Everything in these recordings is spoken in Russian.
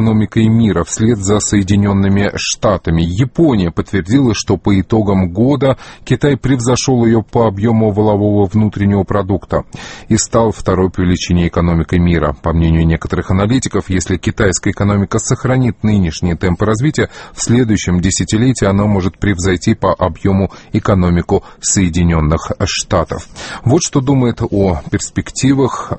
экономикой мира вслед за Соединенными Штатами. Япония подтвердила, что по итогам года Китай превзошел ее по объему валового внутреннего продукта и стал второй по величине экономикой мира. По мнению некоторых аналитиков, если китайская экономика сохранит нынешние темпы развития, в следующем десятилетии она может превзойти по объему экономику Соединенных Штатов. Вот что думает о перспективах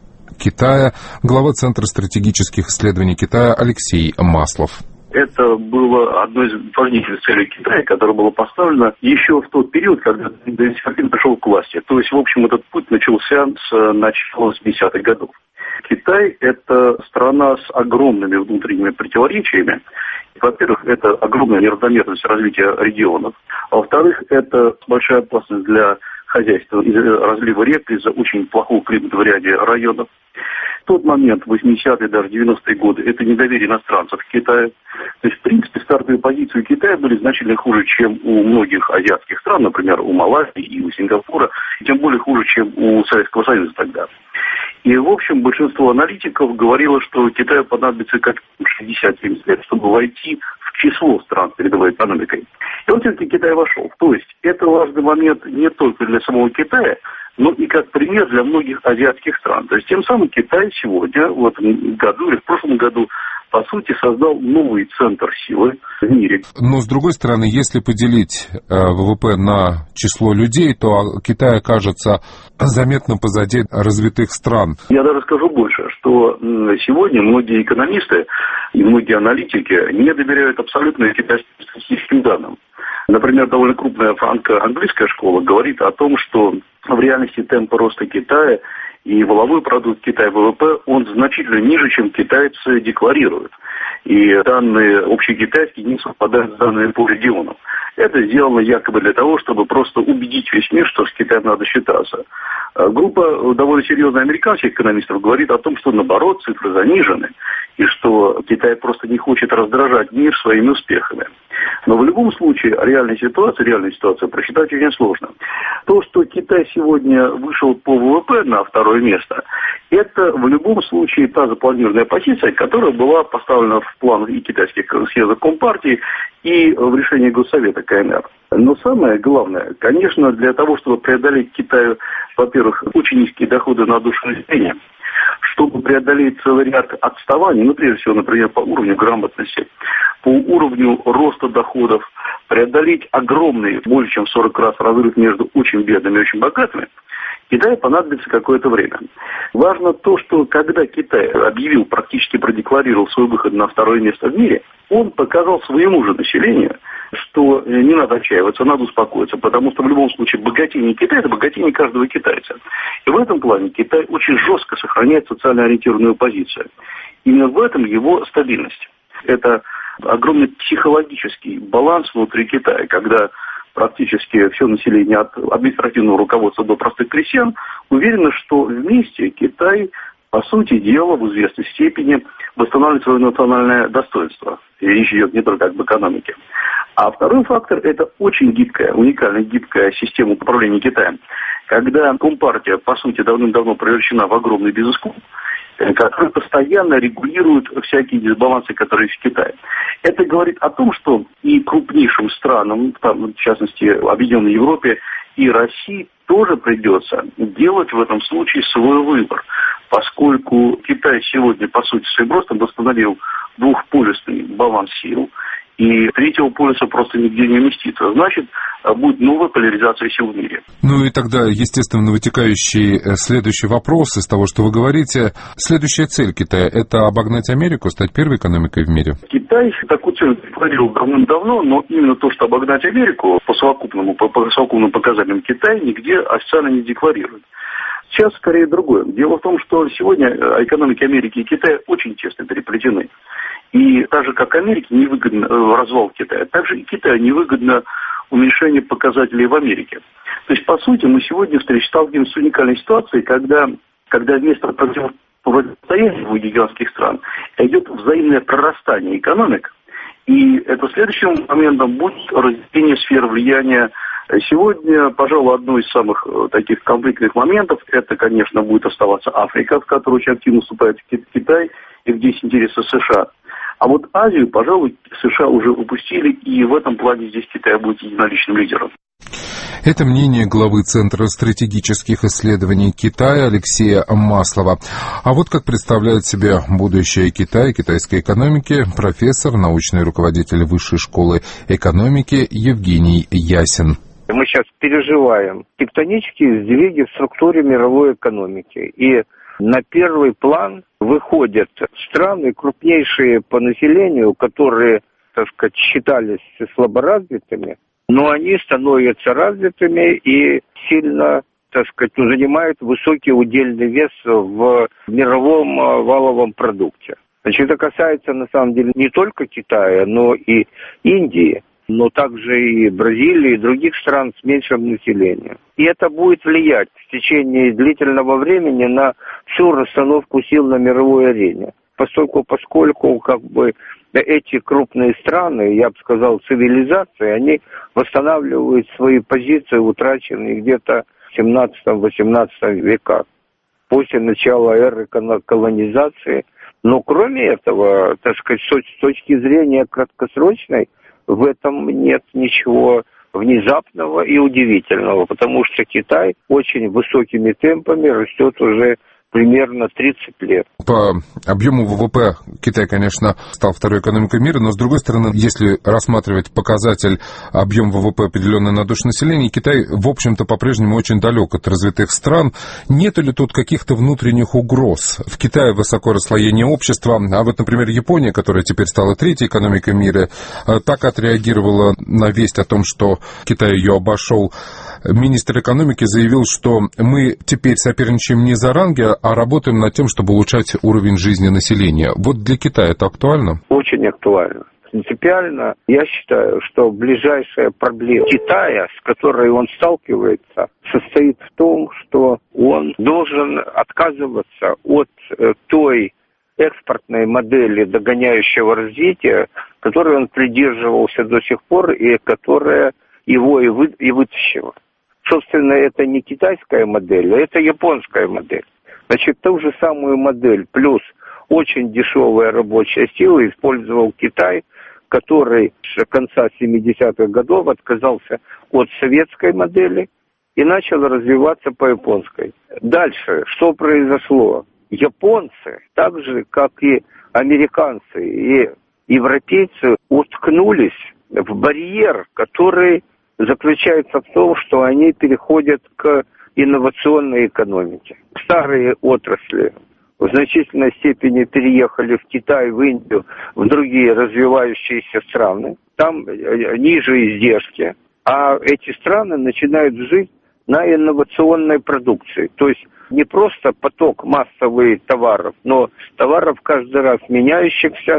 Китая глава Центра стратегических исследований Китая Алексей Маслов. Это было одной из важнейших целей Китая, которая была поставлена еще в тот период, когда Дэн Сяопин пришел к власти. То есть, в общем, этот путь начался с начала 80-х годов. Китай – это страна с огромными внутренними противоречиями. Во-первых, это огромная неравномерность развития регионов. А во-вторых, это большая опасность для хозяйства из-за разлива рек, из-за очень плохого климата в ряде районов. В тот момент, 80-е, даже 90-е годы, это недоверие иностранцев к Китаю. То есть, в принципе, стартовые позиции у Китая были значительно хуже, чем у многих азиатских стран, например, у Малайзии и у Сингапура, и тем более хуже, чем у Советского Союза тогда. И, в общем, большинство аналитиков говорило, что Китаю понадобится как 60-70 лет, чтобы войти в число стран с передовой экономикой. И он все-таки Китай вошел. То есть, это важный момент не только для самого Китая, но и как пример для многих азиатских стран. То есть, тем самым Китай сегодня, в этом году или в прошлом году, по сути, создал новый центр силы в мире. Но, с другой стороны, если поделить ВВП на число людей, то Китай окажется заметно позади развитых стран. Я даже скажу больше, что сегодня многие экономисты и многие аналитики не доверяют абсолютно китайским статистическим данным. Например, довольно крупная франко-английская школа говорит о том, что в реальности темпы роста Китая и валовой продукт Китая ВВП, он значительно ниже, чем китайцы декларируют. И данные общекитайские не совпадают с данными по регионам. Это сделано якобы для того, чтобы просто убедить весь мир, что с Китаем надо считаться. Группа довольно серьезных американских экономистов говорит о том, что наоборот цифры занижены, и что Китай просто не хочет раздражать мир своими успехами. Но в любом случае реальную ситуацию просчитать очень сложно. То, что Китай сегодня вышел по ВВП на второе место, это в любом случае та запланированная позиция, которая была поставлена в план и китайских съездов Компартии, и в решении Госсовета КНР. Но самое главное, конечно, для того, чтобы преодолеть Китаю, во-первых, очень низкие доходы на душу населения, чтобы преодолеть целый ряд отставаний, прежде всего, например, по уровню грамотности, по уровню роста доходов, преодолеть огромный, более чем в 40 раз разрыв между очень бедными и очень богатыми, Китаю понадобится какое-то время. Важно то, что когда Китай объявил, практически продекларировал свой выход на второе место в мире, он показал своему же населению, что не надо отчаиваться, надо успокоиться, потому что в любом случае богатение Китая – это богатение каждого китайца. И в этом плане Китай очень жестко сохраняет социально ориентированную позицию. Именно в этом его стабильность. Это огромный психологический баланс внутри Китая, когда практически все население от административного руководства до простых крестьян уверено, что вместе Китай, по сути дела, в известной степени восстанавливает свое национальное достоинство. И речь идет не только об экономике. А второй фактор – это очень гибкая, уникальная гибкая система управления Китаем. Когда Компартия, по сути, давным-давно превращена в огромный бизнес-клуб, который постоянно регулирует всякие дисбалансы, которые есть в Китае. Это говорит о том, что и крупнейшим странам, в частности, Объединенной Европе и России, тоже придется делать в этом случае свой выбор, поскольку Китай сегодня, по сути, своим ростом восстановил двухполюсный баланс сил, и третьего полюса просто нигде не уместится. Значит, будет новая поляризация сил в мире. Ну и тогда, естественно, вытекающий следующий вопрос из того, что вы говорите. Следующая цель Китая – это обогнать Америку, стать первой экономикой в мире? Китай такую цель декларировал давным-давно, но именно то, что обогнать Америку по совокупным показателям Китай нигде официально не декларирует. Сейчас скорее другое. Дело в том, что сегодня экономики Америки и Китая очень тесно переплетены. И так же, как Америке невыгодно развал Китая, так же и Китаю невыгодно уменьшение показателей в Америке. То есть, по сути, мы сегодня сталкиваемся с уникальной ситуацией, когда вместо противостояния двух гигантских стран идет взаимное прорастание экономик, и это следующим моментом будет разделение сфер влияния. Сегодня, пожалуй, одно из самых таких конфликтных моментов, это, конечно, будет оставаться Африка, в которую очень активно вступает Китай, и где есть интересы США. А вот Азию, пожалуй, США уже упустили, и в этом плане здесь Китай будет единоличным лидером. Это мнение главы Центра стратегических исследований Китая Алексея Маслова. А вот как представляет себе будущее Китая, китайской экономики, профессор, научный руководитель Высшей школы экономики Евгений Ясин. Мы сейчас переживаем тектонические сдвиги в структуре мировой экономики. И на первый план выходят страны, крупнейшие по населению, которые, так сказать, считались слаборазвитыми, но они становятся развитыми и сильно, так сказать, занимают высокий удельный вес в мировом валовом продукте. Значит, это касается, на самом деле, не только Китая, но и Индии, но также и Бразилии, и других стран с меньшим населением. И это будет влиять в течение длительного времени на всю расстановку сил на мировой арене. Поскольку как бы эти крупные страны, я бы сказал, цивилизации, они восстанавливают свои позиции, утраченные где-то в 17-18 веках, после начала эры колонизации. Но кроме этого, так сказать, с точки зрения краткосрочной, в этом нет ничего внезапного и удивительного, потому что Китай очень высокими темпами растет уже примерно 30 лет. По объему ВВП Китай, конечно, стал второй экономикой мира, но, с другой стороны, если рассматривать показатель объем ВВП, определенный на душу населения, Китай, в общем-то, по-прежнему очень далек от развитых стран. Нет ли тут каких-то внутренних угроз? В Китае высоко расслоение общества, а вот, например, Япония, которая теперь стала третьей экономикой мира, так отреагировала на весть о том, что Китай ее обошел. Министр экономики заявил, что мы теперь соперничаем не за ранги, а работаем над тем, чтобы улучшать уровень жизни населения. Вот для Китая это актуально? Очень актуально. Принципиально я считаю, что ближайшая проблема Китая, с которой он сталкивается, состоит в том, что он должен отказываться от той экспортной модели догоняющего развития, которой он придерживался до сих пор и которая его и вытащила. Собственно, это не китайская модель, а это японская модель. Значит, ту же самую модель плюс очень дешевая рабочая сила использовал Китай, который с конца 70-х годов отказался от советской модели и начал развиваться по японской. Дальше, что произошло? Японцы, так же, как и американцы и европейцы, уткнулись в барьер, который заключается в том, что они переходят к инновационной экономике. Старые отрасли в значительной степени переехали в Китай, в Индию, в другие развивающиеся страны. Там ниже издержки, а эти страны начинают жить на инновационной продукции. То есть не просто поток массовых товаров, но товаров каждый раз меняющихся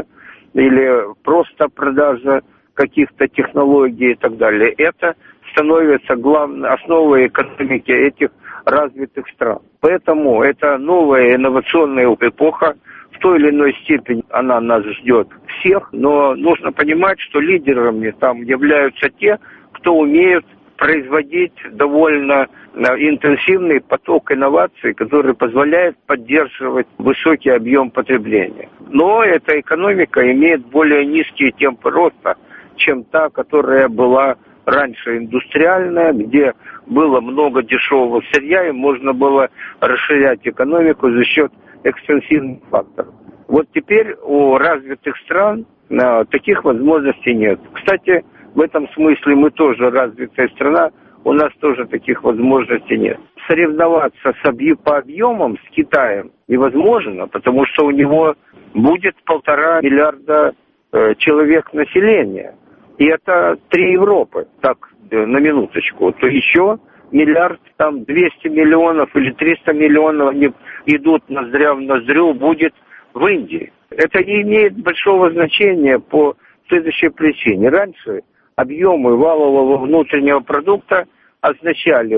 или просто продажа каких-то технологий и так далее. Это становится главной основой экономики этих развитых стран. Поэтому это новая инновационная эпоха. В той или иной степени она нас ждет всех, но нужно понимать, что лидерами там являются те, кто умеют производить довольно интенсивный поток инноваций, который позволяет поддерживать высокий объем потребления. Но эта экономика имеет более низкие темпы роста, чем та, которая была раньше индустриальная, где было много дешевого сырья, и можно было расширять экономику за счет экстенсивных факторов. Вот теперь у развитых стран таких возможностей нет. Кстати, в этом смысле мы тоже развитая страна, у нас тоже таких возможностей нет. Соревноваться по объемам с Китаем невозможно, потому что у него будет 1,5 миллиарда человек населения. И это 3 Европы, так, на минуточку. То еще миллиард, там 200 миллионов или 300 миллионов они идут ноздря в ноздрю, будет в Индии. Это не имеет большого значения по следующей причине. Раньше объемы валового внутреннего продукта означали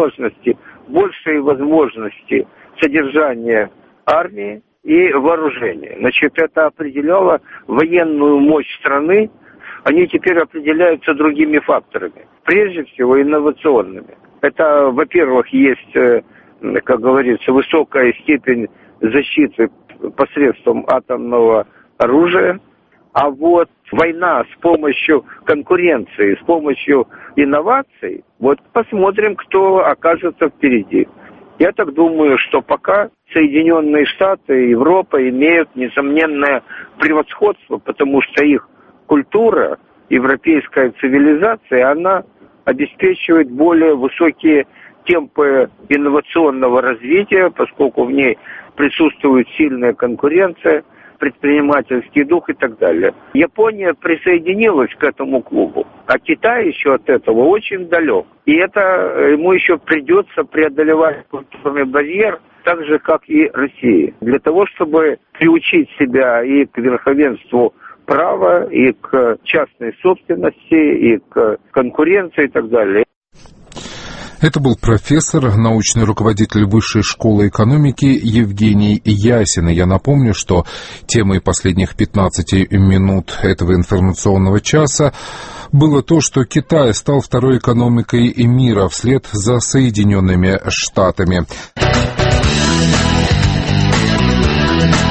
большие возможности содержания армии и вооружения. Значит, это определяло военную мощь страны. Они теперь определяются другими факторами, прежде всего инновационными. Это, во-первых, есть, как говорится, высокая степень защиты посредством атомного оружия. А вот война с помощью конкуренции, с помощью инноваций, вот посмотрим, кто окажется впереди. Я так думаю, что пока Соединенные Штаты и Европа имеют несомненное превосходство, потому что их культура, европейская цивилизация, она обеспечивает более высокие темпы инновационного развития, поскольку в ней присутствует сильная конкуренция, предпринимательский дух и так далее. Япония присоединилась к этому клубу, а Китай еще от этого очень далек. И это ему еще придется преодолевать культурный барьер, так же, как и Россия, для того, чтобы приучить себя и к верховенству права, и к частной собственности, и к конкуренции и так далее. Это был профессор, научный руководитель Высшей школы экономики Евгений Ясин. И я напомню, что темой последних 15 минут этого информационного часа было то, что Китай стал второй экономикой мира вслед за Соединенными Штатами.